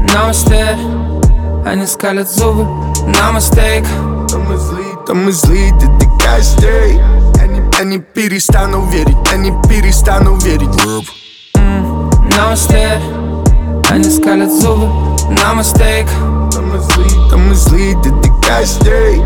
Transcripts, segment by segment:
Намасте, они скалят зубы. Намастейк. То мы злые, ты каждый. Я не перестану верить, я не перестану верить. Намасте, они скалят зубы. Намастейк. То мы злые, ты каждый.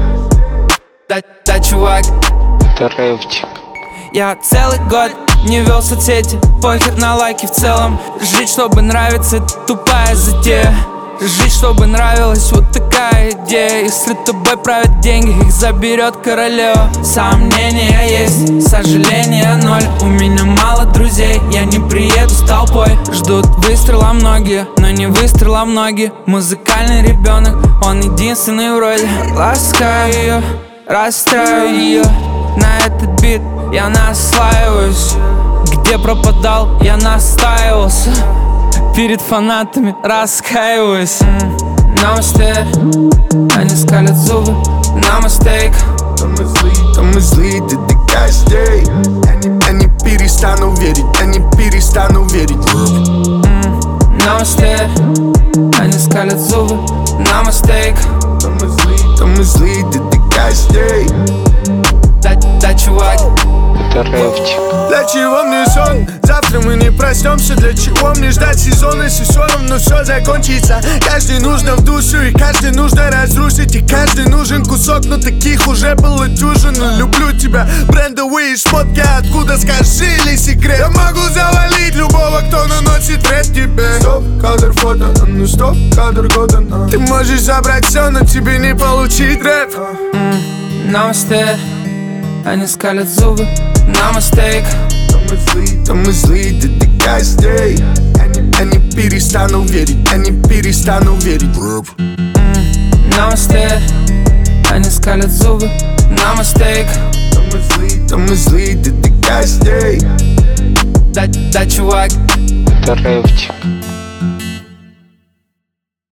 Да, чувак, Рэвчик. я целый год не вел соцсети, похер на лайки в целом. Жить, чтобы нравиться, это тупая затея. Жить, чтобы нравилась, вот такая идея. Если тобой правят деньги, их заберет королева. Сомнения есть, сожаления ноль. У меня мало друзей, я не приеду с толпой. Ждут выстрела многие, но не выстрела многие. Музыкальный ребенок, он единственный вроде. Ласкаю ее, расстраиваю ее. На этот бит я наслаиваюсь. Где пропадал, я настаивался. Перед фанатами раскаиваюсь. Намасте, они скалят зубы. Намастейк. То мы злые, ты каждый. Я не перестану верить, я не перестану верить. Намасте, они скалят зубы. Намастейк. То мы злые, ты каждый. Да, чувак, Это рэвчик. Для чего мне сон? Завтра мы не проснемся. Для чего мне ждать сезона, если все равно все закончится? Каждый нужно в душу, и каждый нужно разрушить. И каждый нужен кусок, но таких уже было дюжина. Люблю тебя, брендовые шмотки, откуда, скажи ли секрет? Я могу завалить любого, кто наносит рэп тебе. Стоп, кадр фото, ну стоп, кадр года, но ты можешь забрать все, но тебе не получить рэп. намасте, они скалят зубы. Намастейк. То мы злые, ты каждый. Я не перестану верить, я не перестану верить. Намасте, они скалят зубы. Намастейк. То мы злые, ты каждый. Да, чувак, Это рэвчик.